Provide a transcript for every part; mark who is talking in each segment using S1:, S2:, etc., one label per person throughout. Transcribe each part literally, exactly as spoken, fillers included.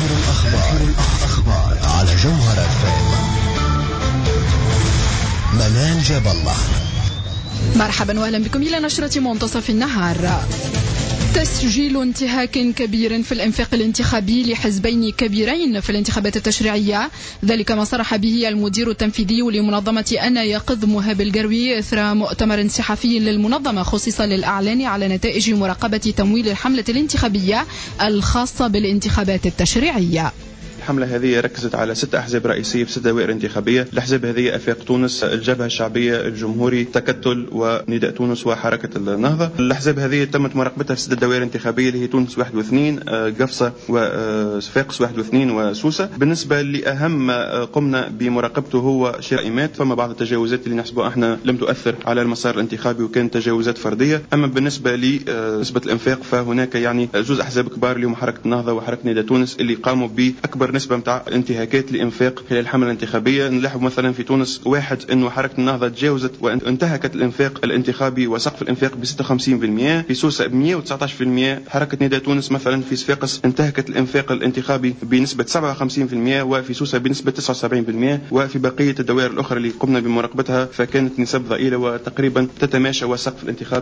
S1: الأخبار الأخبار على جوهر فام. منال جاب الله.
S2: مرحبا واهلا بكم إلى نشرة منتصف النهار. تسجيل انتهاك كبير في الانفاق الانتخابي لحزبين كبيرين في الانتخابات التشريعية، ذلك ما صرح به المدير التنفيذي لمنظمة أنا يقظ مهاب القروي إثر مؤتمر صحفي للمنظمة خصيصا للإعلان على نتائج مراقبة تمويل الحملة الانتخابية الخاصة بالانتخابات التشريعية.
S3: الحملة هذه ركزت على ست أحزاب رئيسية في ست دوائر انتخابية. الأحزاب هذه أفاق تونس، الجبهة الشعبية، الجمهوري، تكتل، ونداء تونس، وحركة النهضة. الأحزاب هذه تمت مراقبتها في ست دوائر انتخابية اللي هي تونس واحد واثنين، قفصة وصفاقس واحد واثنين، وسوسة. بالنسبة لأهم قمنا بمراقبته هو شرائمات، فما بعض التجاوزات اللي نحسبها احنا لم تؤثر على المسار الانتخابي وكانت تجاوزات فردية. أما بالنسبة لنسبة الإنفاق فهناك يعني جزء أحزاب كبار اللي هم حركة النهضة وحركة نداء تونس اللي قاموا بأكبر نسبة متاع انتهاكات لإنفاق خلال الحملة الانتخابية. نلاحظ مثلا في تونس واحد انه حركة النهضة تجاوزت وانتهكت الإنفاق الانتخابي وسقف الإنفاق ب ستة وخمسين بالمئة، في سوسة ب مئة وتسعة عشر بالمئة. حركة نداء تونس مثلا في صفاقس انتهكت الإنفاق الانتخابي بنسبة سبعة وخمسين بالمئة، وفي سوسة بنسبة تسعة وسبعين بالمئة. وفي بقية الدوائر الأخرى اللي قمنا بمراقبتها فكانت نسب ضئيلة وتقريبا تتماشى وسقف الانتخاب.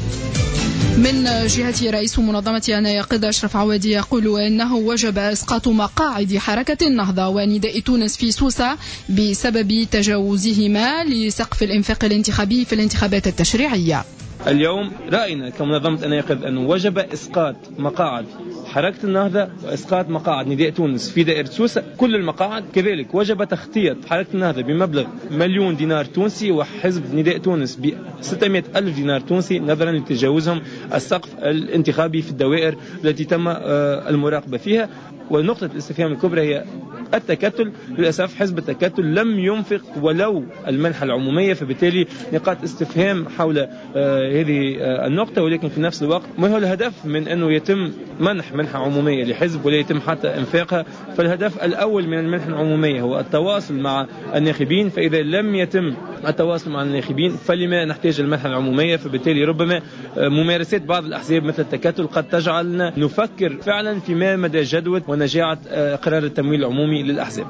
S2: من جهة رئيس منظمة أنا يقظ أشرف عوادي يقول أنه وجب إسقاط مقاعد حركة النهضة ونداء تونس في سوسة بسبب تجاوزهما لسقف الإنفاق الانتخابي في الانتخابات التشريعية.
S4: اليوم رأينا كمنظمة أنا يقظ أنه وجب إسقاط مقاعد حركة النهضة وإسقاط مقاعد نداء تونس في دائرة سوسة، كل المقاعد. كذلك وجب تخطيط حركة النهضة بمبلغ مليون دينار تونسي وحزب نداء تونس ب ستمئة ألف دينار تونسي نظرا لتجاوزهم السقف الانتخابي في الدوائر التي تم المراقبة فيها. ونقطة الاستفهام الكبرى هي التكتل. للأسف حزب التكتل لم ينفق ولو المنحة العمومية، فبالتالي نقاط استفهام حول آه هذه آه النقطة. ولكن في نفس الوقت ما هو الهدف من أنه يتم منح منحة عمومية لحزب ولا يتم حتى انفاقها؟ فالهدف الأول من المنحة العمومية هو التواصل مع الناخبين، فإذا لم يتم التواصل مع الناخبين فلما نحتاج المنحة العمومية؟ فبالتالي ربما آه ممارسات بعض الأحزاب مثل التكتل قد تجعلنا نفكر فعلا فيما مدى جدوى ونجاعة آه قرار التمويل العمومي للأحزاب.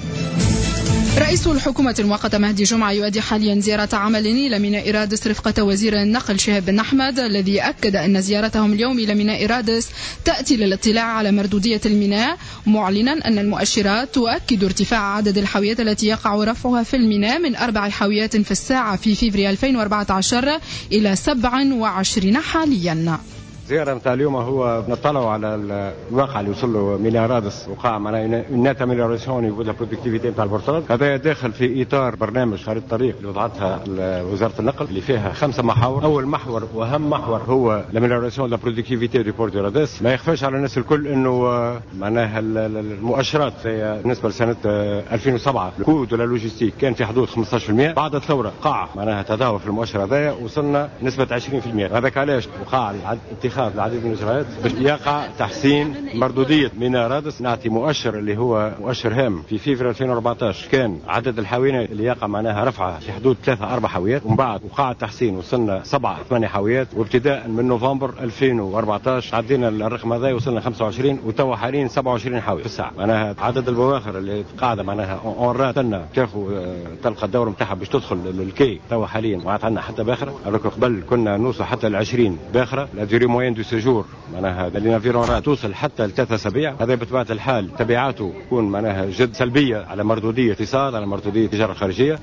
S2: رئيس الحكومة المؤقتة مهدي جمعة يؤدي حاليا زيارة عمل إلى ميناء رادس رفقة وزير النقل شهاب بن أحمد، الذي أكد أن زيارتهم اليوم إلى ميناء رادس تأتي للاطلاع على مردودية الميناء، معلنا أن المؤشرات تؤكد ارتفاع عدد الحاويات التي يقع رفعها في الميناء من أربع حاويات في الساعة في فبراير ألفين وأربعة عشر إلى سبع وعشرين حاليا.
S5: زيارة متاع اليوم هو نطلعوا على الواقع اللي وصل له ميناء رادس، وقع معنا نات اميليوراسيون يقول لا برودكتيفيتي نتاع البورصات. هذا داخل في اطار برنامج خريطة الطريق اللي وضعتها وزارة النقل اللي فيها خمسة محاور. اول محور واهم محور هو الاميليوراسيون لا برودكتيفيتي دي بورت دو رادس. ما يخفاش على الناس الكل انه معناها المؤشرات بالنسبة لسنة ألفين وسبعة الكود ولا لوجيستيك كان في حدود خمسة عشر بالمئة. بعد الثورة قاع معناها تدهور في المؤشر هذايا وصلنا نسبة عشرين بالمئة. هذاك علاش وقع اتخاذ العديد من الإجراءات باش يقع تحسين مردودية ميناء رادس. نعطي مؤشر اللي هو مؤشر هام في فبراير ألفين وأربعة عشر كان عدد الحاويات اللي يقع معناها رفعها في حدود ثلاثة أربع حاويات، ومن بعد وقع التحسين وصلنا سبعة ثمانية حاويات، وابتداء من نوفمبر ألفين وأربعة عشر عدينا الرقم هذا وصلنا خمسة وعشرين وتوا حاليا سبعة وعشرين حاوية في الساعة. معناها عدد البواخر اللي قاعدة معناها اون رات تنا تاخذ تلقى الدور نتاعها باش تدخل للكي توا حاليا ما عاد عندنا حتى باخرة. قبل كنا نوصل حتى ل عشرين باخرة. لا ديري موين دو سيجور معناها الانفيرونات توصل حتى لثلاثة أسابيع. هذا بطبيعة الحال تبعاته تكون معناها جد سلبية على مردودية الاقتصاد، على مردودية التجارة الخارجية.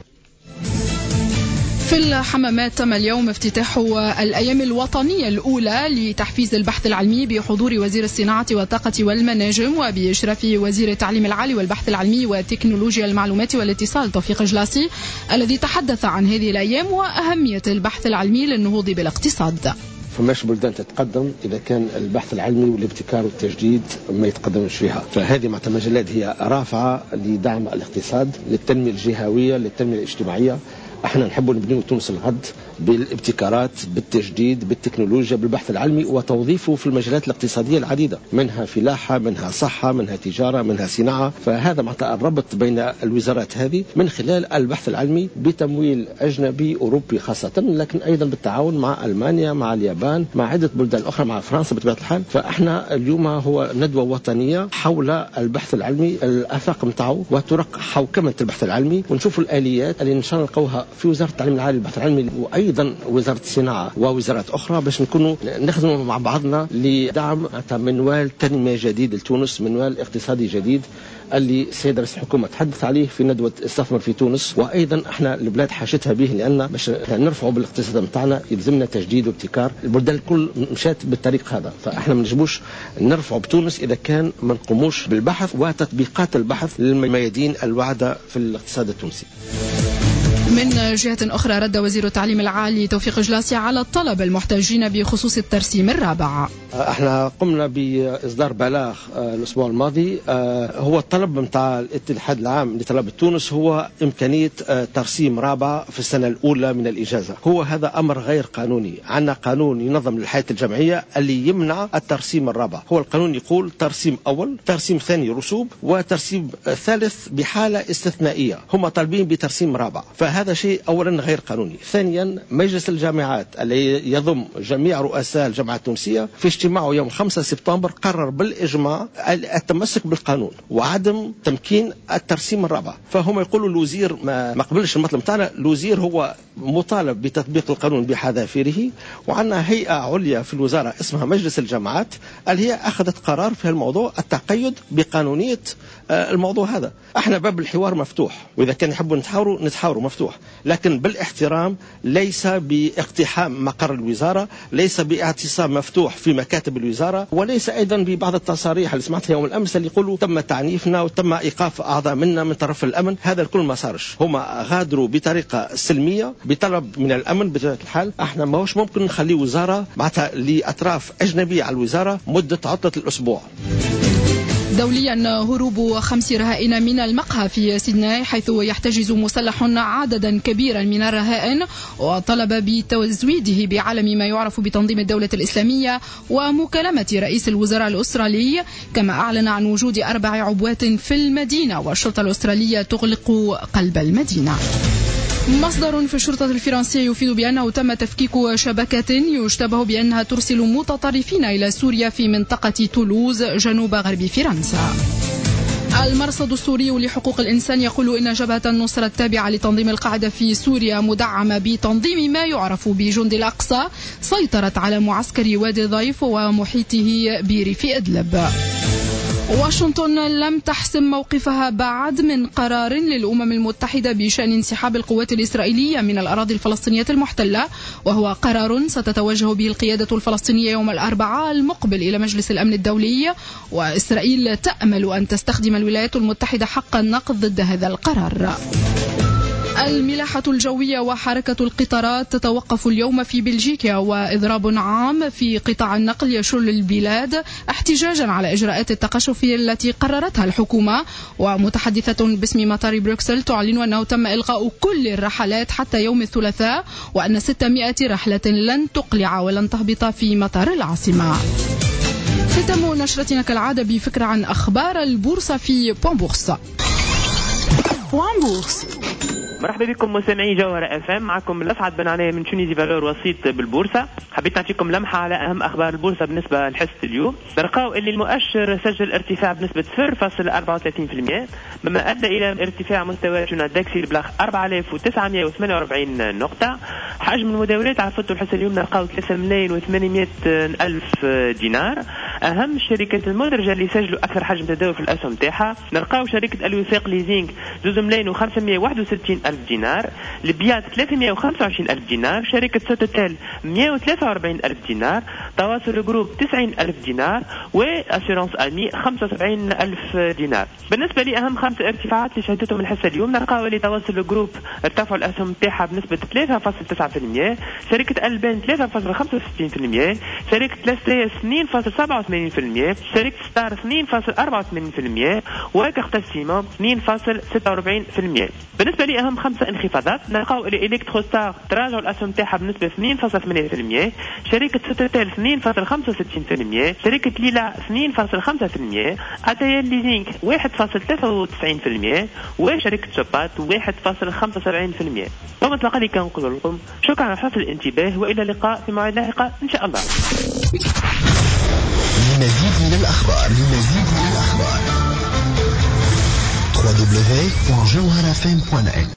S2: في الحمامات تم اليوم افتتاح الأيام الوطنية الأولى لتحفيز البحث العلمي بحضور وزير الصناعة والطاقة والمناجم وبإشراف وزير التعليم العالي والبحث العلمي وتكنولوجيا المعلومات والاتصال توفيق جلاسي، الذي تحدث عن هذه الأيام وأهمية البحث العلمي للنهوض بالاقتصاد.
S6: فماش بلدان تتقدم إذا كان البحث العلمي والابتكار والتجديد ما يتقدمش فيها. فهذه مع مجالات هي رافعة لدعم الاقتصاد، للتنمية الجهوية، للتنمية الاجتماعية. احنا نحب نبنيو تونس الغد بالابتكارات، بالتجديد، بالتكنولوجيا، بالبحث العلمي وتوظيفه في المجالات الاقتصادية العديدة، منها فلاحة، منها صحة، منها تجارة، منها صناعة. فهذا معناتها الربط بين الوزارات هذه من خلال البحث العلمي بتمويل أجنبي أوروبي خاصة، لكن أيضا بالتعاون مع ألمانيا، مع اليابان، مع عدة بلدان أخرى، مع فرنسا بطبيعة الحال. فاحنا اليوم هو ندوة وطنية حول البحث العلمي، الآفاق متاعه وطرق حوكمة البحث العلمي، ونشوف الآليات اللي إن شاء الله نلقوها في وزارة التعليم العالي والبحث العلمي وأيضا وزارة الصناعة ووزارات أخرى، باش نكونوا نخدموا مع بعضنا لدعم منوال تنمية جديد لتونس، منوال اقتصادي جديد اللي السيد رئيس الحكومة تحدث عليه في ندوة استثمر في تونس. وأيضا احنا البلاد حاجتها به، لأن باش نرفعوا بالاقتصاد متاعنا يلزمنا تجديد وابتكار. البلدان الكل مشات بالطريق هذا، فاحنا ما نجبوش نرفعوا بتونس إذا كان ما نقوموش بالبحث وتطبيقات البحث للميادين الواعدة في الاقتصاد التونسي.
S2: من جهة أخرى رد وزير التعليم العالي توفيق جلاسي على الطلب المحتاجين بخصوص الترسيم الرابع.
S6: احنا قمنا بإصدار بلاغ الأسبوع الماضي. هو الطلب متاع الاتحاد العام لطلبة تونس هو إمكانية ترسيم رابع في السنة الأولى من الإجازة. هو هذا أمر غير قانوني. عندنا قانون ينظم للحياة الجامعية اللي يمنع الترسيم الرابع. هو القانون يقول ترسيم أول، ترسيم ثاني رسوب، وترسيم ثالث بحالة استثنائية. هم طالبين بترسيم رابع، فهذا شيء أولا غير قانوني. ثانيا مجلس الجامعات اللي يضم جميع رؤساء الجامعات التونسية في اجتماعه يوم خمسة سبتمبر قرر بالإجماع التمسك بالقانون وعدم تمكين الترسيم الرابع. فهم يقولوا الوزير ما, ما قبلش المطلب بتاعنا. الوزير هو مطالب بتطبيق القانون بحذافيره، وعندنا هيئة عليا في الوزارة اسمها مجلس الجامعات اللي هي أخذت قرار في الموضوع التقيد بقانونية الموضوع هذا. احنا باب الحوار مفتوح، وإذا كان يحبوا نتحاوروا نتحاوروا مفتوح، لكن بالاحترام، ليس باقتحام مقر الوزارة، ليس باعتصام مفتوح في مكاتب الوزارة، وليس أيضا ببعض التصاريح اللي سمعتها يوم الأمس اللي يقولوا تم تعنيفنا وتم إيقاف أعضاء منا من طرف الأمن. هذا الكل ما صارش. هم غادروا بطريقة سلمية بطلب من الأمن بطبيعة الحال. احنا ما هوش ممكن نخلي وزارة معناتها لأطراف أجنبية على الوزارة مدة عطلة الأسبوع.
S2: دوليا هروب خمس رهائن من المقهى في سيدناي، حيث يحتجز مسلح عددا كبيرا من الرهائن، وطلب بتزويده بعلم ما يعرف بتنظيم الدولة الإسلامية ومكالمة رئيس الوزراء الأسترالي، كما أعلن عن وجود أربع عبوات في المدينة، والشرطة الأسترالية تغلق قلب المدينة. مصدر في الشرطة الفرنسية يفيد بأنه تم تفكيك شبكة يشتبه بأنها ترسل متطرفين إلى سوريا في منطقة تولوز جنوب غرب فرنسا. المرصد السوري لحقوق الإنسان يقول إن جبهة النصرة التابعة لتنظيم القاعدة في سوريا مدعمة بتنظيم ما يعرف بجند الأقصى سيطرت على معسكر وادي ضيف ومحيطه بريف إدلب. واشنطن لم تحسم موقفها بعد من قرار للأمم المتحدة بشأن انسحاب القوات الإسرائيلية من الأراضي الفلسطينية المحتلة، وهو قرار ستتوجه به القيادة الفلسطينية يوم الأربعاء المقبل إلى مجلس الأمن الدولي، وإسرائيل تأمل أن تستخدم الولايات المتحدة حق النقض ضد هذا القرار. الملاحة الجوية وحركة القطارات تتوقف اليوم في بلجيكا، وإضراب عام في قطاع النقل يشل البلاد احتجاجا على إجراءات التقشف التي قررتها الحكومة. ومتحدثة باسم مطار بروكسل تعلن أنه تم إلغاء كل الرحلات حتى يوم الثلاثاء، وأن ستمائة رحلة لن تقلع ولن تهبط في مطار العاصمة. ختم نشرتنا كالعادة بفكرة عن أخبار البورصة في بوان بورصة.
S7: بوان بورصة. مرحبا بكم مستمعي جوهرة اف ام، معكم الاسعد بن عناية من تونيزي فالور وسيط بالبورصة. حبيت نعطيكم لمحة على اهم اخبار البورصة بالنسبة لحصة اليوم. نلقاو اللي المؤشر سجل ارتفاع بنسبة صفر فاصلة أربعة وثلاثين بالمئة، مما ادى الى ارتفاع مستوى الداكسي بلغ أربعة آلاف وتسعمائة وثمانية وأربعين نقطة. حجم المداولات على فتو الحصة اليوم نلقاو ثلاثة ملايين وثمانمائة ألف دينار. اهم الشركات المدرجة اللي سجلوا اكثر حجم تداول في الاسهم تاعها نلقاو شركة الوثاق ليزينغ زوز ملايين وخمسمائة وواحد وستين ألف دينار، البيات ثلاثمائة وخمسة وعشرين ألف دينار، شركة سوتوتيل مائة وثلاثة وأربعين ألف دينار، تواصل جروب تسعين ألف دينار، وأسيرانس ألمي خمسة وسبعين ألف دينار. بالنسبة لأهم خمسة ارتفاعات اللي شهدتهم الحصة اليوم نلقاو اللي تواصل جروب ارتفعوا الأسهم تاعها بنسبة ثلاثة فاصلة تسعة بالمئة، شركة ألبان ثلاثة فاصلة خمسة وستين بالمئة، شركة لاستيس اثنين فاصلة سبعة وثمانين بالمئة، شركة ستار اثنين فاصلة أربعة وثمانين بالمئة، وكارتا سيما اثنين فاصلة ستة وأربعين بالمئة. بالنسبة لأهم خمسة انخفاضات. نلقاو الإلكترو ستار تراجع الأسهم تاعها بنسبة اثنين فاصلة ثمانية بالمئة، شركة سوتيتيل اثنين فاصلة خمسة وستين بالمئة، شركة ليلا اثنين فاصلة خمسة بالمئة، أتايل ليزينغ واحد فاصلة ثلاثة وتسعين بالمئة، وشركة شبات واحد فاصلة خمسة وسبعين بالمئة. ثم تلقى لي كنقول لكم شكرا على حسن الانتباه، وإلى اللقاء في موعد لاحقة إن شاء الله.
S1: لمزيد من الأخبار لمزيد من الأخبار دبليو دبليو دبليو دوت جوهرة إف إم دوت نت